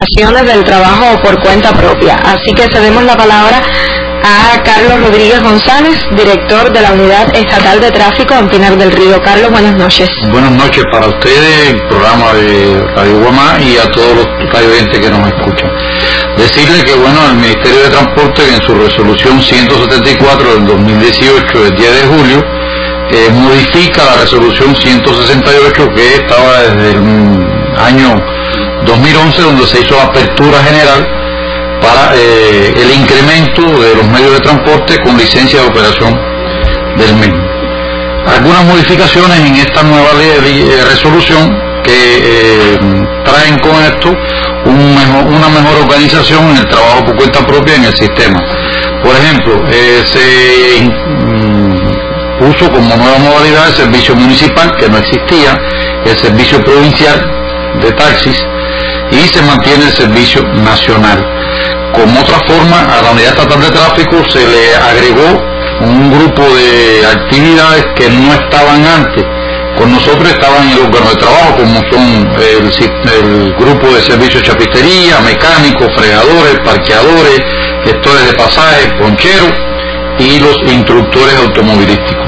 del trabajo por cuenta propia. Así que cedemos la palabra a Carlos Rodríguez González, director de la Unidad Estatal de Tráfico en Pinar del Río. Carlos, buenas noches. Buenas noches para ustedes, el programa de Radio Guamá, y a todos los radioyentes que nos escuchan. Decirle que, bueno, el Ministerio de Transporte, en su resolución 174 del 2018, del 10 de julio, modifica la resolución 168, que estaba desde el año 2011, donde se hizo la apertura general para el incremento de los medios de transporte con licencia de operación del mismo. Algunas modificaciones en esta nueva resolución que traen con esto una mejor organización en el trabajo por cuenta propia en el sistema. Por ejemplo, se puso como nueva modalidad el servicio municipal, que no existía, el servicio provincial de taxis, y se mantiene el servicio nacional. Como otra forma, a la Unidad Estatal de Tráfico se le agregó un grupo de actividades que no estaban antes. Con nosotros estaban el órgano de trabajo, como son el grupo de servicios de chapistería, mecánicos, fregadores, parqueadores, gestores de pasajes, poncheros y los instructores automovilísticos.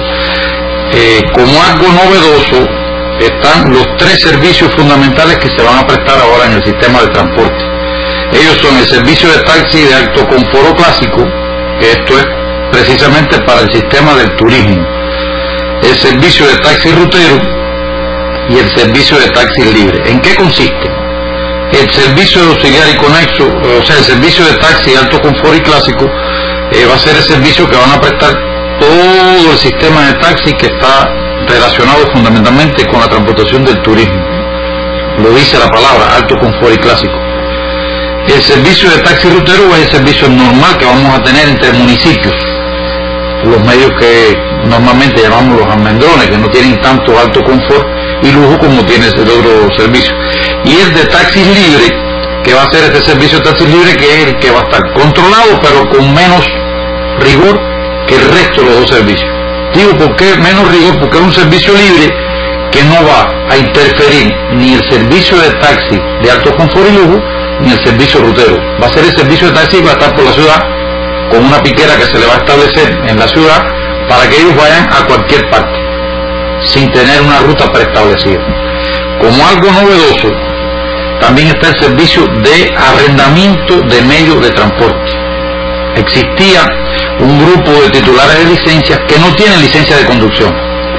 Como algo novedoso, están los tres servicios fundamentales que se van a prestar ahora en el sistema de transporte. Ellos son el servicio de taxi de alto confort clásico, que esto es precisamente para el sistema del turismo, el servicio de taxi rutero y el servicio de taxi libre. ¿En qué consiste? El servicio de auxiliar y conexo, o sea, el servicio de taxi de alto confort y clásico, va a ser el servicio que van a prestar todo el sistema de taxi que está relacionado fundamentalmente con la transportación del turismo. Lo dice la palabra, alto confort y clásico. El servicio de taxi rutero es el servicio normal que vamos a tener entre municipios, los medios que normalmente llamamos los almendrones, que no tienen tanto alto confort y lujo como tiene ese otro servicio. Y el de taxi libre, que va a ser este servicio de taxi libre, que es el que va a estar controlado pero con menos rigor que el resto de los dos servicios. Digo, ¿por qué menos rigor? Porque es un servicio libre que no va a interferir ni el servicio de taxi de alto confort y lujo, ni el servicio rutero. Va a ser el servicio de taxi que va a estar por la ciudad, con una piquera que se le va a establecer en la ciudad para que ellos vayan a cualquier parte, sin tener una ruta preestablecida. Como algo novedoso, también está el servicio de arrendamiento de medios de transporte. Existía un grupo de titulares de licencias que no tienen licencia de conducción,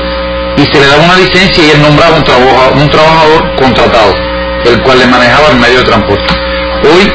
y se le daba una licencia y él nombraba un trabajador contratado, el cual le manejaba el medio de transporte. Hoy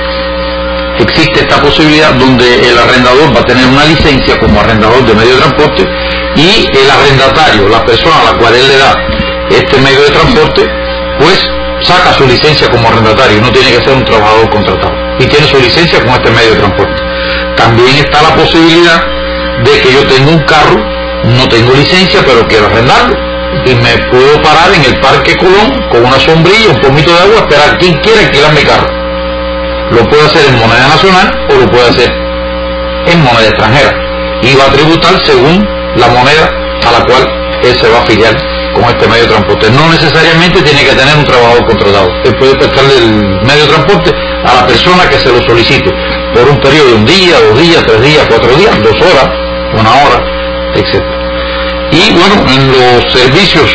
existe esta posibilidad donde el arrendador va a tener una licencia como arrendador de medio de transporte, y el arrendatario, la persona a la cual él le da este medio de transporte, pues saca su licencia como arrendatario, no tiene que ser un trabajador contratado, y tiene su licencia con este medio de transporte. También está la posibilidad de que yo tengo un carro, no tengo licencia, pero quiero arrendarlo, y me puedo parar en el Parque Colón con una sombrilla, un pomito de agua, esperar quien quiera alquilar mi carro. Lo puede hacer en moneda nacional o lo puede hacer en moneda extranjera, y va a tributar según la moneda a la cual él se va a afiliar con este medio de transporte. No necesariamente tiene que tener un trabajador contratado. Él puede prestarle el medio de transporte a la persona que se lo solicite por un periodo de un día, 2 días, 3 días, 4 días, 2 horas, 1 hora, etc. Y bueno, en los servicios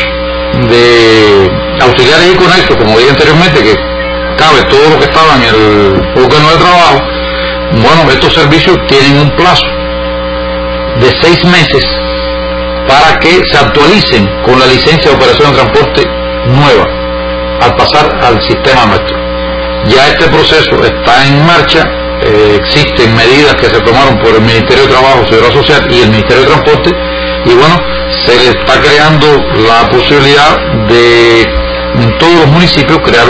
de auxiliares y conexos, como dije anteriormente, que cabe todo lo que estaba en el órgano de trabajo, bueno, estos servicios tienen un plazo de 6 meses para que se actualicen con la licencia de operación de transporte nueva al pasar al sistema nuestro. Ya este proceso está en marcha, existen medidas que se tomaron por el Ministerio de Trabajo, Seguridad Social y el Ministerio de Transporte, y bueno, se le está creando la posibilidad de en todos los municipios crear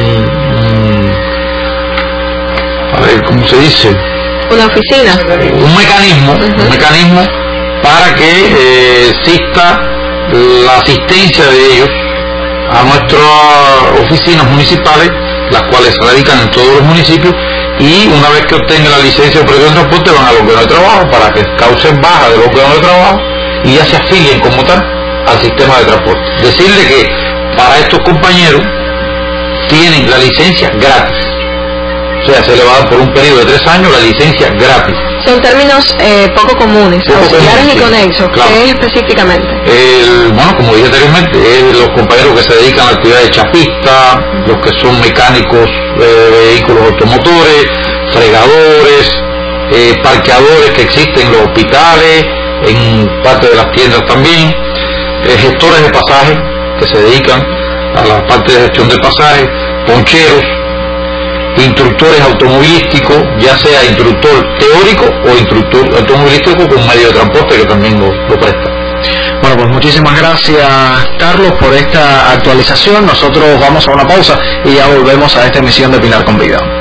¿cómo se dice? Una oficina. Un mecanismo para que exista la asistencia de ellos a nuestras oficinas municipales, las cuales radican en todos los municipios, y una vez que obtengan la licencia de operación de transporte van al órgano de trabajo para que causen baja del órgano de trabajo y ya se afilien como tal al sistema de transporte. Decirle que para estos compañeros tienen la licencia gratis, se le va a dar por un periodo de 3 años la licencia gratis. Son términos poco comunes, auxiliares y conexos. Claro. ¿Qué es específicamente? Bueno, como dije anteriormente, los compañeros que se dedican a la actividad de chapista, los que son mecánicos de vehículos automotores, fregadores, parqueadores que existen en los hospitales, en parte de las tiendas también, gestores de pasajes que se dedican a la parte de gestión de pasajes, poncheros, instructores automovilísticos, ya sea instructor teórico o instructor automovilístico con medio de transporte que también lo presta. Bueno, pues muchísimas gracias, Carlos, por esta actualización. Nosotros vamos a una pausa y ya volvemos a esta emisión de Pilar con Vida.